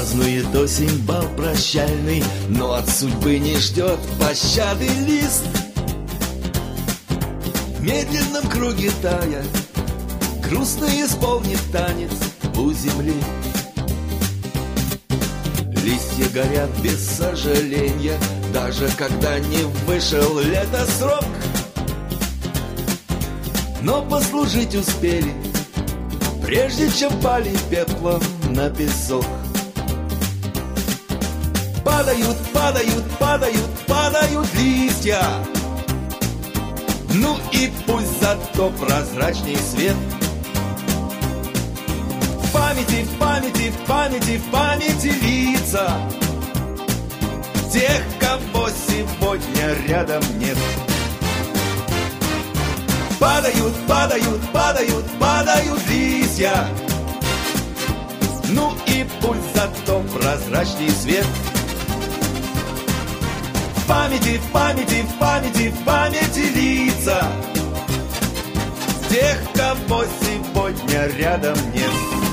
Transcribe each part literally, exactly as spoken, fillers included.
Празднует осень бал прощальный, но от судьбы не ждет пощады лист. В медленном круге тая грустно исполнит танец у земли. Листья горят без сожаления, даже когда не вышел лето срок. Но послужить успели, прежде чем пали пеплом на песок. Падают, падают, падают, падают листья. Ну и пусть зато прозрачней свет. В памяти, в памяти, в памяти, в памяти лица тех, кого сегодня рядом нет. Падают, падают, падают, падают листья. Ну и пусть зато прозрачней свет. В памяти, в памяти, в памяти, в памяти лица тех, кого сегодня рядом нет.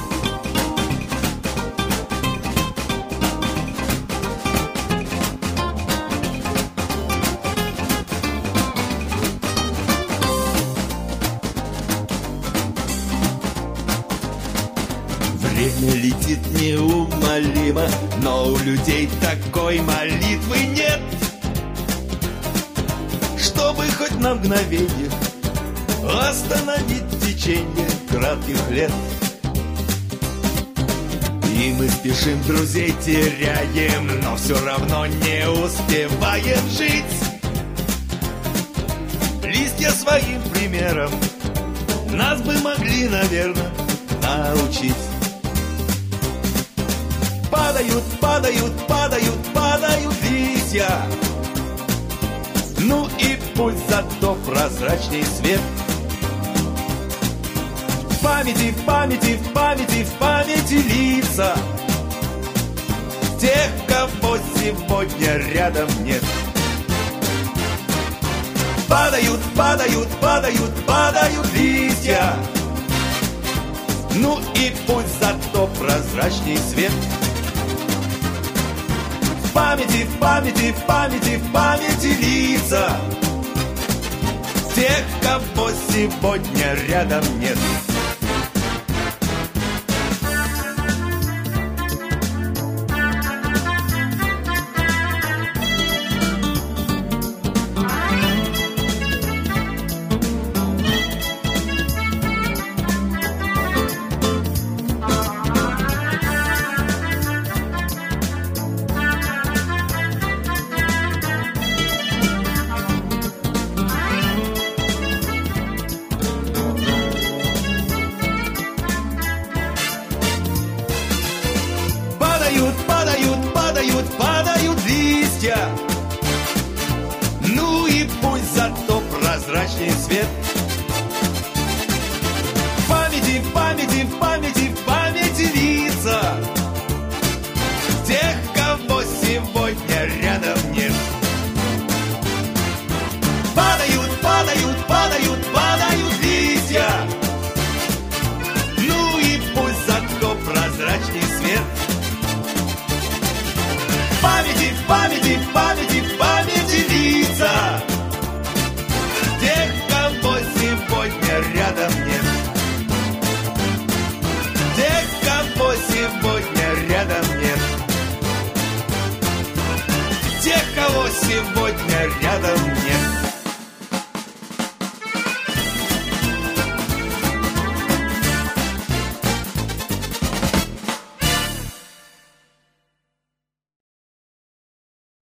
Время летит неумолимо, но у людей такой молитвы нет, чтобы хоть на мгновенье остановить течение кратких лет. И мы спешим, друзей теряем, но все равно не успеваем жить. Листья своим примером нас бы могли, наверное, научить. Падают, падают, падают, падают листья. Ну и пусть зато прозрачней свет. В памяти, в памяти, в памяти, в памяти лица тех, кого сегодня рядом нет. Падают, падают, падают, падают листья. Ну и пусть зато прозрачней свет. В памяти, в памяти, в памяти, в памяти лица тех, кого сегодня рядом нет. Падают, падают, падают листья. Ну и пусть зато прозрачней свет. В памяти, в памяти, в памяти, в памяти лица тех, кого сегодня